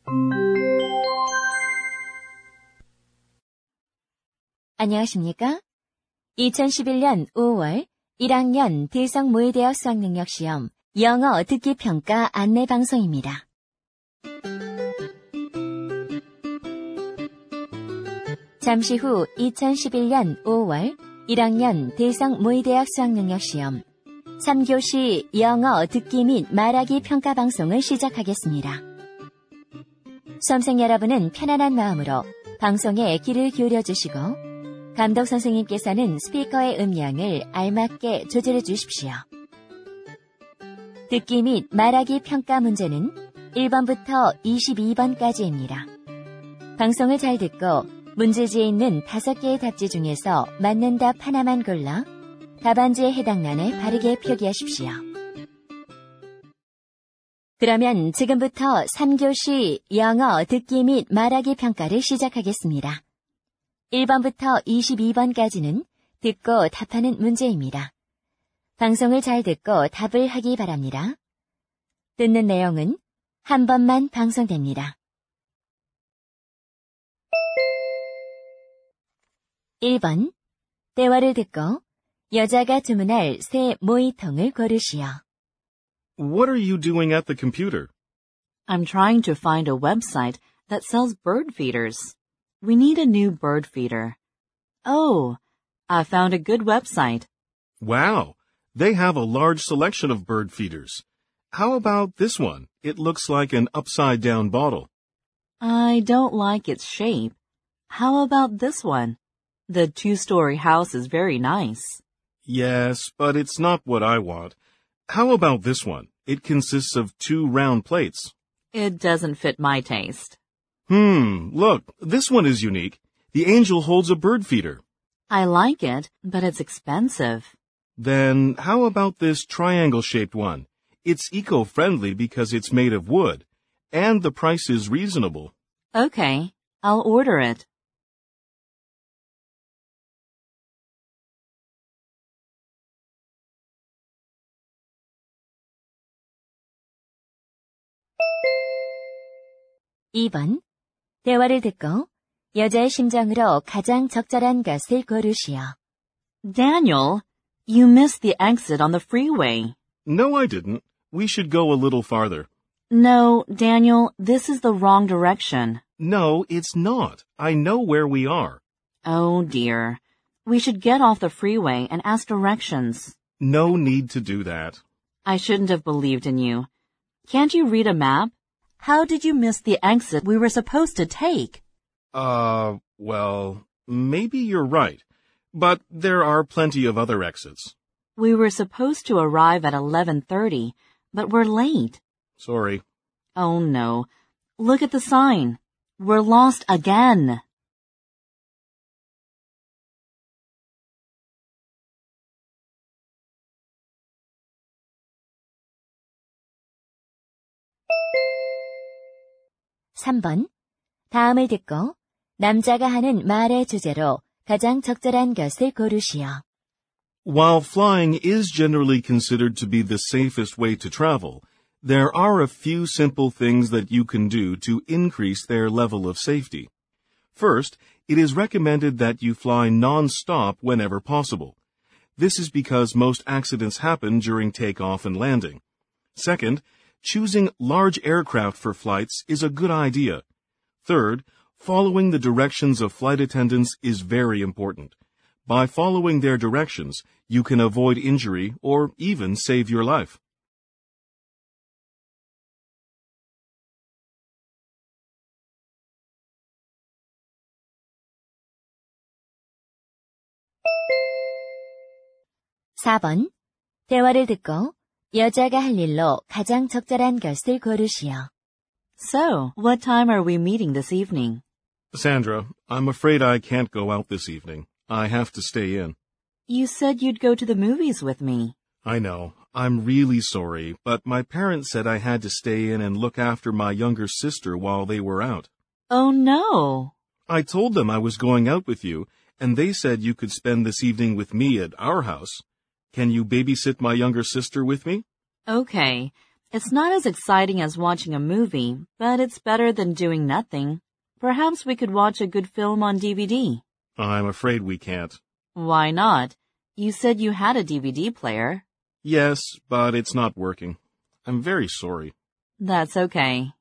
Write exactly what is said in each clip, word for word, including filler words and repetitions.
안녕하십니까? 이천십일 년 오월 일 학년 대성모의대학 수학능력시험 영어 듣기 평가 안내 방송입니다. 잠시 후 이천십일 년 오월 일 학년 대성모의대학 수학능력시험 삼 교시 영어 듣기 및 말하기 평가 방송을 시작하겠습니다. 수험생 여러분은 편안한 마음으로 방송에 귀를 기울여 주시고 감독 선생님께서는 스피커의 음량을 알맞게 조절해 주십시오. 듣기 및 말하기 평가 문제는 일 번부터 이십이 번까지입니다. 방송을 잘 듣고 문제지에 있는 다섯 개의 답지 중에서 맞는 답 하나만 골라 답안지에 해당란에 바르게 표기하십시오. 그러면 지금부터 삼 교시 영어 듣기 및 말하기 평가를 시작하겠습니다. 일 번부터 이십이 번까지는 듣고 답하는 문제입니다. 방송을 잘 듣고 답을 하기 바랍니다. 듣는 내용은 한 번만 방송됩니다. 일 번. 대화를 듣고 여자가 주문할 새 모이통을 고르시오. What are you doing at the computer? I'm trying to find a website that sells bird feeders. We need a new bird feeder. Oh, I found a good website. Wow, they have a large selection of bird feeders. How about this one? It looks like an upside-down bottle. I don't like its shape. How about this one? The two-story house is very nice. Yes, but it's not what I want. How about this one? It consists of two round plates. It doesn't fit my taste. Hmm, look, this one is unique. The angel holds a bird feeder. I like it, but it's expensive. Then how about this triangle-shaped one? It's eco-friendly because it's made of wood, and the price is reasonable. Okay, I'll order it. 이 번. 대화를 듣고 여자의 심정으로 가장 적절한 것을 고르시오. Daniel, you missed the exit on the freeway. No, I didn't. We should go a little farther. No, Daniel, this is the wrong direction. No, it's not. I know where we are. Oh dear. We should get off the freeway and ask directions. No need to do that. I shouldn't have believed in you. Can't you read a map? How did you miss the exit we were supposed to take? Uh, well, maybe you're right. But there are plenty of other exits. We were supposed to arrive at eleven thirty, but we're late. Sorry. Oh no. Look at the sign. We're lost again. 삼 번. 다음을 듣고 남자가 하는 말의 주제로 가장 적절한 것을 고르시오. While flying is generally considered to be the safest way to travel, there are a few simple things that you can do to increase their level of safety. First, it is recommended that you fly non-stop whenever possible. This is because most accidents happen during takeoff and landing. Second, choosing large aircraft for flights is a good idea. Third, following the directions of flight attendants is very important. By following their directions, you can avoid injury or even save your life. 사 번. 대화를 듣고 여자가 할 일로 가장 적절한 것을 고르시오. So, what time are we meeting this evening? Sandra, I'm afraid I can't go out this evening. I have to stay in. You said you'd go to the movies with me. I know. I'm really sorry, but my parents said I had to stay in and look after my younger sister while they were out. Oh no. I told them I was going out with you, and they said you could spend this evening with me at our house. Can you babysit my younger sister with me? Okay. It's not as exciting as watching a movie, but it's better than doing nothing. Perhaps we could watch a good film on D V D. I'm afraid we can't. Why not? You said you had a D V D player. Yes, but it's not working. I'm very sorry. That's okay.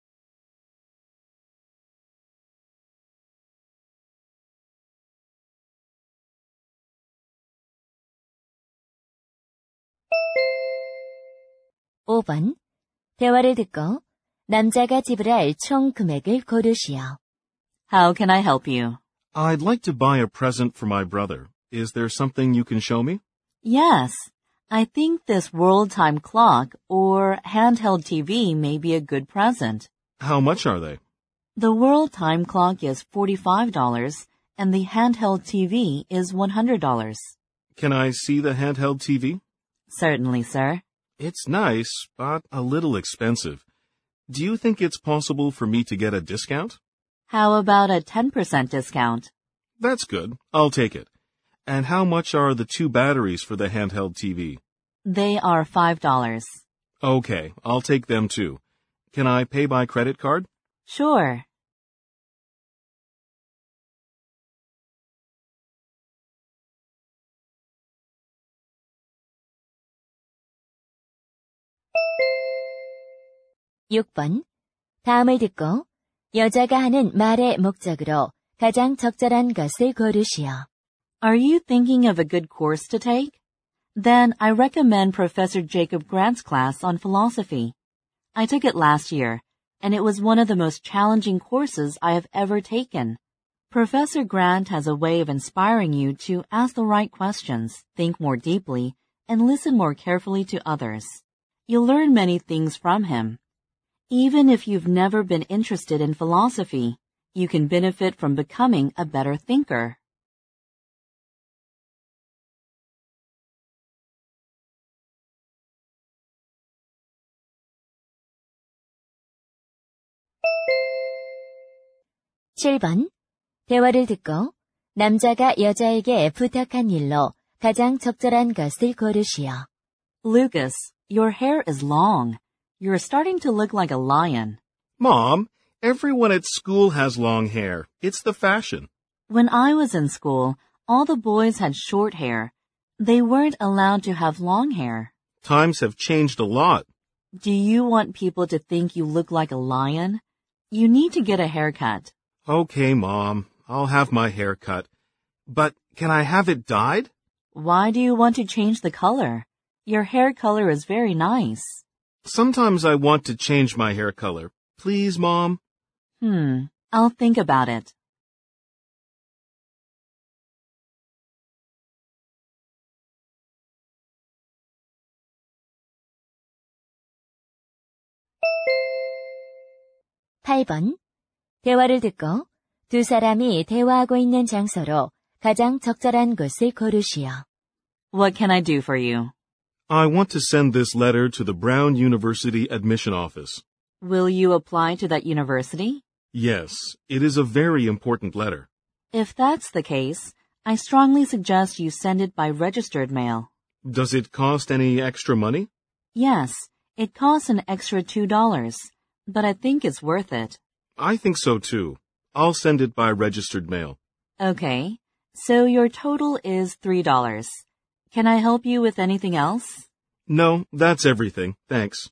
오 번. 대화를 듣고 남자가 지불할 총 금액을 고르시오. How can I help you? I'd like to buy a present for my brother. Is there something you can show me? Yes. I think this world time clock or handheld T V may be a good present. How much are they? The world time clock is forty-five dollars and the handheld T V is one hundred dollars. Can I see the handheld T V? Certainly, sir. It's nice, but a little expensive. Do you think it's possible for me to get a discount? How about a ten percent discount? That's good. I'll take it. And how much are the two batteries for the handheld T V? They are five dollars. Okay, I'll take them too. Can I pay by credit card? Sure. 육 번. 다음을 듣고 여자가 하는 말의 목적으로 가장 적절한 것을 고르시오. Are you thinking of a good course to take? Then I recommend Professor Jacob Grant's class on philosophy. I took it last year, and it was one of the most challenging courses I have ever taken. Professor Grant has a way of inspiring you to ask the right questions, think more deeply, and listen more carefully to others. You'll learn many things from him. Even if you've never been interested in philosophy, you can benefit from becoming a better thinker. 칠 번. 대화를 듣고 남자가 여자에게 부탁한 일로 가장 적절한 것을 고르시오. Lucas, your hair is long. You're starting to look like a lion. Mom, everyone at school has long hair. It's the fashion. When I was in school, all the boys had short hair. They weren't allowed to have long hair. Times have changed a lot. Do you want people to think you look like a lion? You need to get a haircut. Okay, Mom, I'll have my hair cut. But can I have it dyed? Why do you want to change the color? Your hair color is very nice. Sometimes I want to change my hair color. Please, Mom? Hmm, I'll think about it. 팔 번. 대화를 듣고 두 사람이 대화하고 있는 장소로 가장 적절한 곳을 고르시오. What can I do for you? I want to send this letter to the Brown University admission office. Will you apply to that university? Yes, it is a very important letter. If that's the case, I strongly suggest you send it by registered mail. Does it cost any extra money? Yes, it costs an extra two dollars, but I think it's worth it. I think so too. I'll send it by registered mail. Okay, so your total is three dollars. Can I help you with anything else? No, that's everything. Thanks.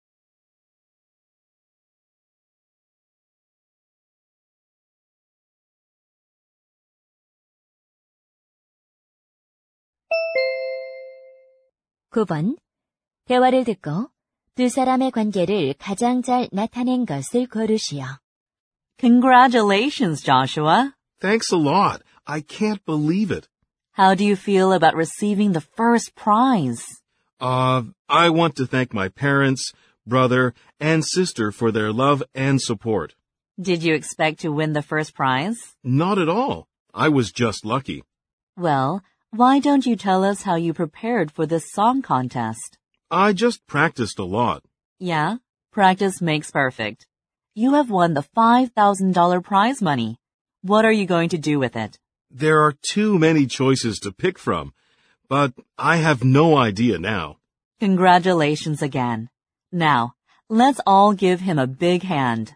구 번. 대화를 듣고 두 사람의 관계를 가장 잘 나타낸 것을 고르시오. Congratulations, Joshua. Thanks a lot. I can't believe it. How do you feel about receiving the first prize? Uh, I want to thank my parents, brother, and sister for their love and support. Did you expect to win the first prize? Not at all. I was just lucky. Well, why don't you tell us how you prepared for this song contest? I just practiced a lot. Yeah, practice makes perfect. You have won the five thousand dollars prize money. What are you going to do with it? There are too many choices to pick from, but I have no idea now. Congratulations again. Now, let's all give him a big hand.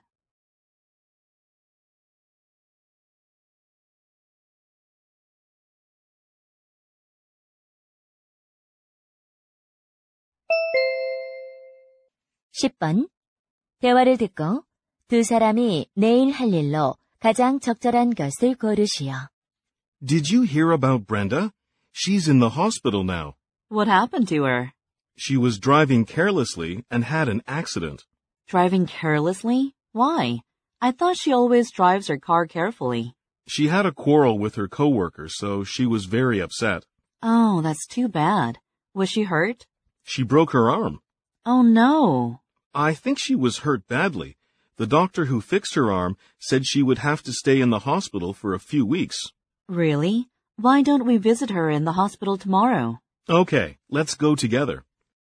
십 번. 대화를 듣고 두 사람이 내일 할 일로 가장 적절한 것을 고르시오. Did you hear about Brenda? She's in the hospital now. What happened to her? She was driving carelessly and had an accident. Driving carelessly? Why? I thought she always drives her car carefully. She had a quarrel with her coworker, so she was very upset. Oh, that's too bad. Was she hurt? She broke her arm. Oh no. I think she was hurt badly. The doctor who fixed her arm said she would have to stay in the hospital for a few weeks. Really? Why don't we visit her in the hospital tomorrow? Okay, let's go together.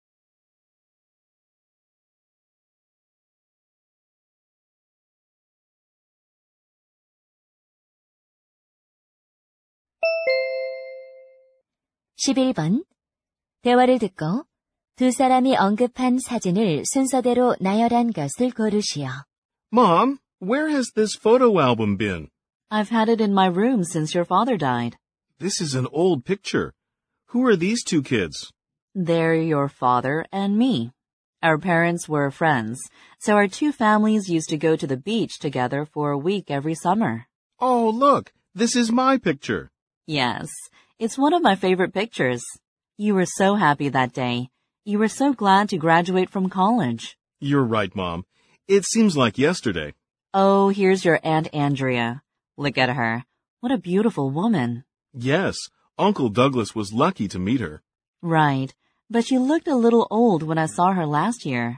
십일 번. 대화를 듣고 두 사람이 언급한 사진을 순서대로 나열한 것을 고르시오. Mom, where has this photo album been? I've had it in my room since your father died. This is an old picture. Who are these two kids? They're your father and me. Our parents were friends, so our two families used to go to the beach together for a week every summer. Oh, look, this is my picture. Yes, it's one of my favorite pictures. You were so happy that day. You were so glad to graduate from college. You're right, Mom. It seems like yesterday. Oh, here's your Aunt Andrea. Look at her. What a beautiful woman. Yes, Uncle Douglas was lucky to meet her. Right, but she looked a little old when I saw her last year.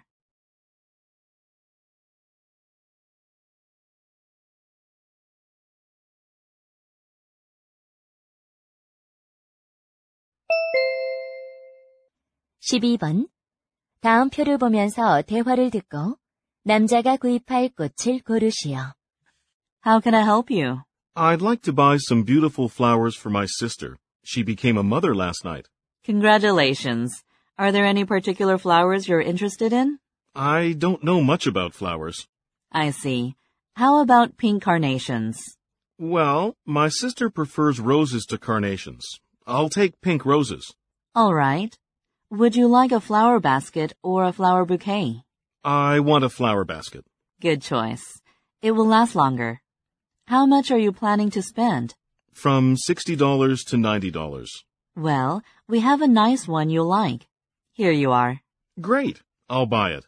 십이 번. 다음 표를 보면서 대화를 듣고 남자가 구입할 꽃을 고르시오. How can I help you? I'd like to buy some beautiful flowers for my sister. She became a mother last night. Congratulations. Are there any particular flowers you're interested in? I don't know much about flowers. I see. How about pink carnations? Well, my sister prefers roses to carnations. I'll take pink roses. All right. Would you like a flower basket or a flower bouquet? I want a flower basket. Good choice. It will last longer. How much are you planning to spend? From sixty dollars to ninety dollars. Well, we have a nice one you'll like. Here you are. Great. I'll buy it.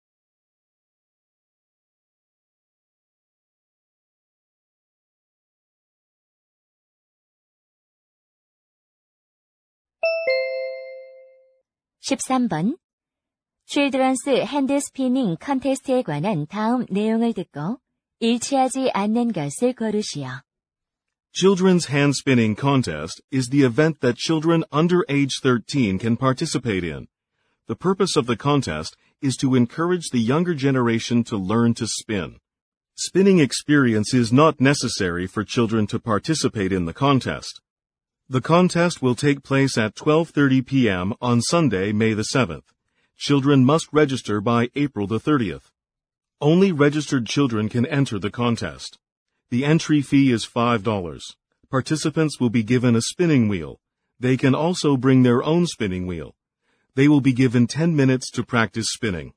십삼 번. 칠드런스 핸드 스피닝 컨테스트에 관한 다음 내용을 듣고 일치하지 않는 것을 고르시오. Children's hand spinning contest is the event that children under age thirteen can participate in. The purpose of the contest is to encourage the younger generation to learn to spin. Spinning experience is not necessary for children to participate in the contest. The contest will take place at twelve thirty p.m. on Sunday, May the seventh. Children must register by April the thirtieth. Only registered children can enter the contest. The entry fee is five dollars. Participants will be given a spinning wheel. They can also bring their own spinning wheel. They will be given ten minutes to practice spinning.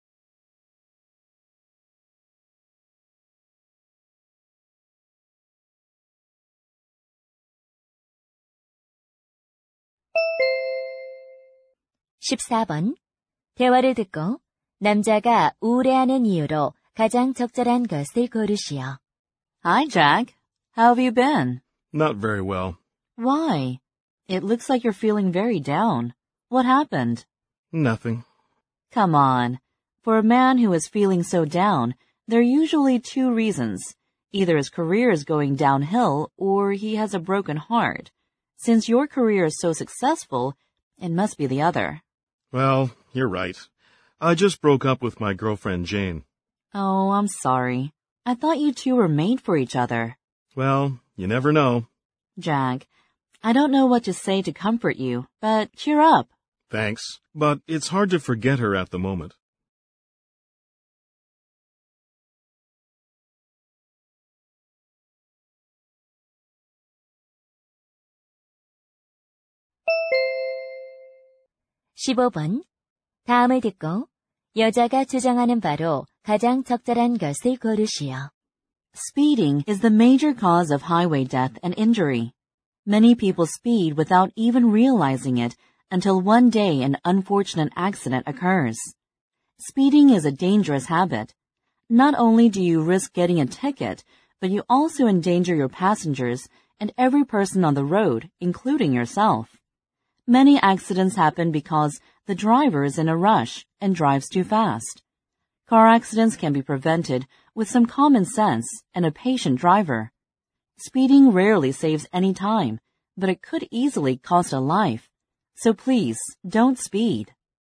십사 번. 대화를 듣고 남자가 우울해하는 이유로 가장 적절한 것을 고르시오. Hi, Jack. How have you been? Not very well. Why? It looks like you're feeling very down. What happened? Nothing. Come on. For a man who is feeling so down, there are usually two reasons. Either his career is going downhill or he has a broken heart. Since your career is so successful, it must be the other. Well, you're right. I just broke up with my girlfriend Jane. Oh, I'm sorry. I thought you two were made for each other. Well, you never know. Jack, I don't know what to say to comfort you, but cheer up. Thanks, but it's hard to forget her at the moment. 십오 번. 다음을 듣고 여자가 주장하는 바로 가장 적절한 것을 고르시오. Speeding is the major cause of highway death and injury. Many people speed without even realizing it until one day an unfortunate accident occurs. Speeding is a dangerous habit. Not only do you risk getting a ticket, but you also endanger your passengers and every person on the road, including yourself. Many accidents happen because the driver is in a rush and drives too fast. Car accidents can be prevented with some common sense and a patient driver. Speeding rarely saves any time, but it could easily cost a life. So please, don't speed.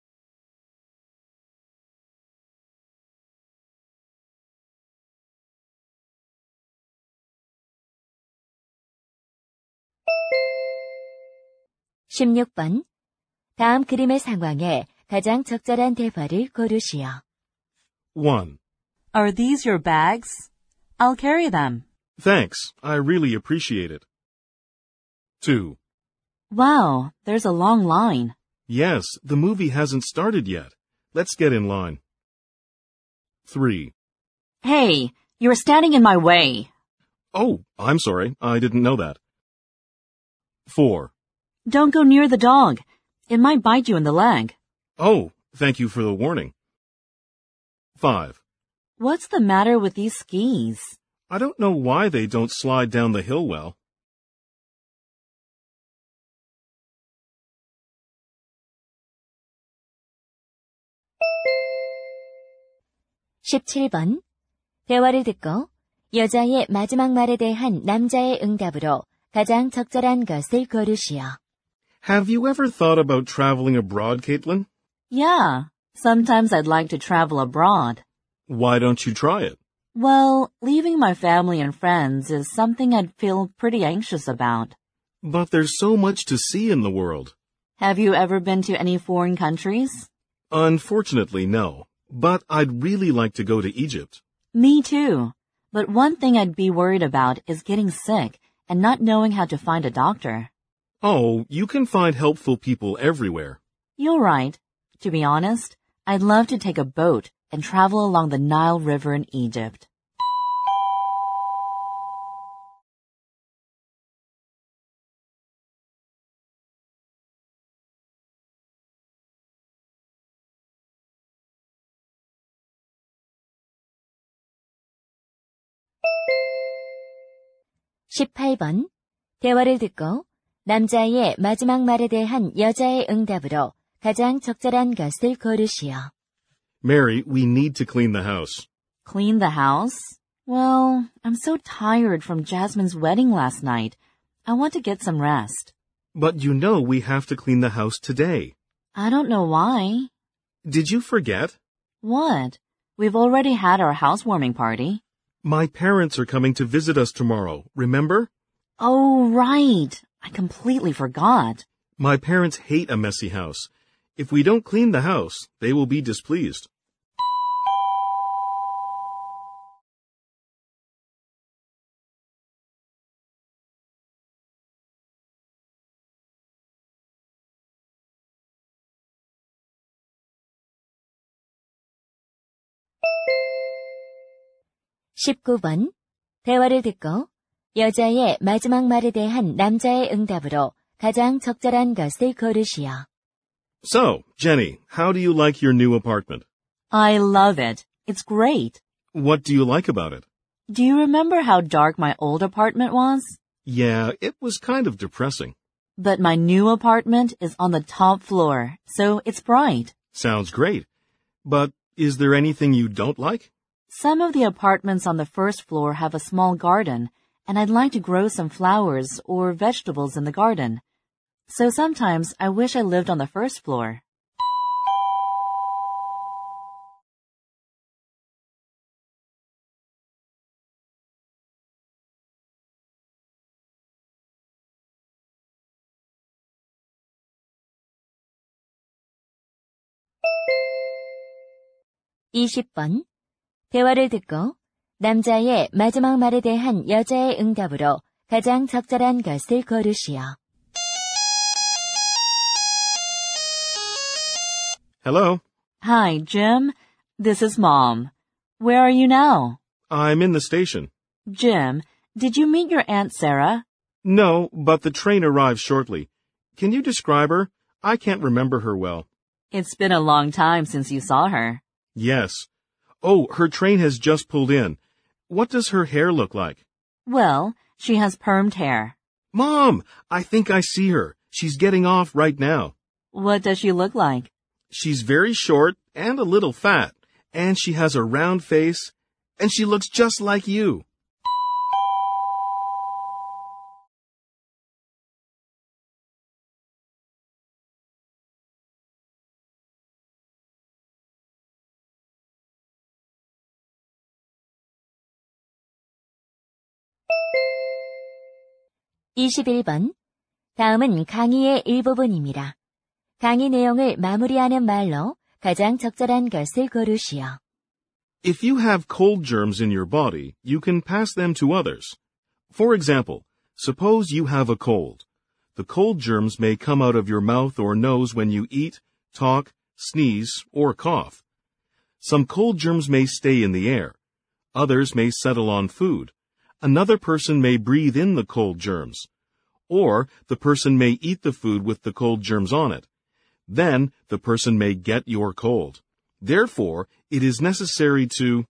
십육 번. 다음 그림의 상황에 가장 적절한 대화를 고르시오. one. Are these your bags? I'll carry them. Thanks. I really appreciate it. two. Wow, there's a long line. Yes, the movie hasn't started yet. Let's get in line. three. Hey, you're standing in my way. Oh, I'm sorry. I didn't know that. four. Don't go near the dog. It might bite you in the leg. Oh, thank you for the warning. five. What's the matter with these skis? I don't know why they don't slide down the hill well. 십칠 번. 대화를 듣고 여자의 마지막 말에 대한 남자의 응답으로 가장 적절한 것을 고르시오. Have you ever thought about traveling abroad, Caitlin? Yeah, sometimes I'd like to travel abroad. Why don't you try it? Well, leaving my family and friends is something I'd feel pretty anxious about. But there's so much to see in the world. Have you ever been to any foreign countries? Unfortunately, no. But I'd really like to go to Egypt. Me too. But one thing I'd be worried about is getting sick and not knowing how to find a doctor. Oh, you can find helpful people everywhere. You're right. To be honest, I'd love to take a boat and travel along the Nile River in Egypt. 십팔 번. 대화를 듣고 남자의 마지막 말에 대한 여자의 응답으로 가장 적절한 것을 고르시오. Mary, we need to clean the house. Clean the house? Well, I'm so tired from Jasmine's wedding last night. I want to get some rest. But you know we have to clean the house today. I don't know why. Did you forget? What? We've already had our housewarming party. My parents are coming to visit us tomorrow, remember? Oh, right. I completely forgot. My parents hate a messy house. If we don't clean the house, they will be displeased. 십구 번. 대화를 듣고 여자의 마지막 말에 대한 남자의 응답으로 가장 적절한 것을 고르시오. So, Jenny, how do you like your new apartment? I love it. It's great. What do you like about it? Do you remember how dark my old apartment was? Yeah, it was kind of depressing. But my new apartment is on the top floor, so it's bright. Sounds great. But is there anything you don't like? Some of the apartments on the first floor have a small garden, and I'd like to grow some flowers or vegetables in the garden. So sometimes I wish I lived on the first floor. 이십 번. 대화를 듣고 남자의 마지막 말에 대한 여자의 응답으로 가장 적절한 것을 고르시오. Hello? Hi, Jim. This is Mom. Where are you now? I'm in the station. Jim, did you meet your Aunt Sarah? No, but the train arrives shortly. Can you describe her? I can't remember her well. It's been a long time since you saw her. Yes. Oh, her train has just pulled in. What does her hair look like? Well, she has permed hair. Mom, I think I see her. She's getting off right now. What does she look like? She's very short and a little fat, and she has a round face, and she looks just like you. 이십일 번. 다음은 강의의 일부분입니다. 강의 내용을 마무리하는 말로 가장 적절한 것을 고르시오. If you have cold germs in your body, you can pass them to others. For example, suppose you have a cold. The cold germs may come out of your mouth or nose when you eat, talk, sneeze, or cough. Some cold germs may stay in the air. Others may settle on food. Another person may breathe in the cold germs. Or the person may eat the food with the cold germs on it. Then the person may get your cold. Therefore, it is necessary to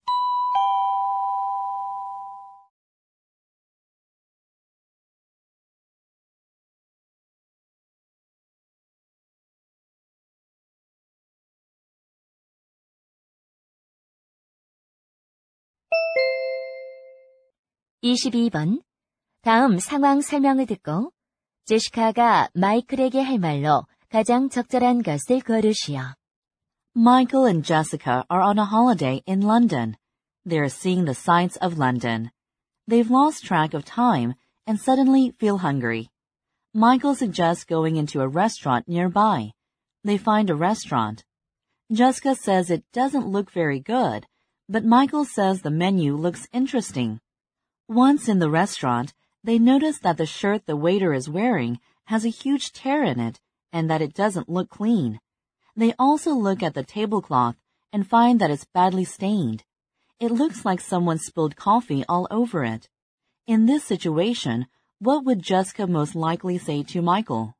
이십이 번. 다음 상황 설명을 듣고 제시카가 마이클에게 할 말로 가장 적절한 것을 고르시오. Michael and Jessica are on a holiday in London. They're seeing the sights of London. They've lost track of time and suddenly feel hungry. Michael suggests going into a restaurant nearby. They find a restaurant. Jessica says it doesn't look very good, but Michael says the menu looks interesting. Once in the restaurant, they notice that the shirt the waiter is wearing has a huge tear in it and that it doesn't look clean. They also look at the tablecloth and find that it's badly stained. It looks like someone spilled coffee all over it. In this situation, what would Jessica most likely say to Michael?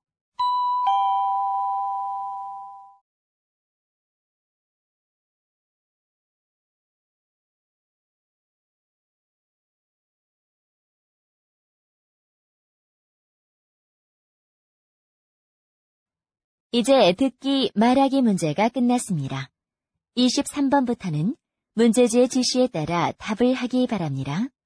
이제 듣기, 말하기 문제가 끝났습니다. 이십삼 번부터는 문제지의 지시에 따라 답을 하기 바랍니다.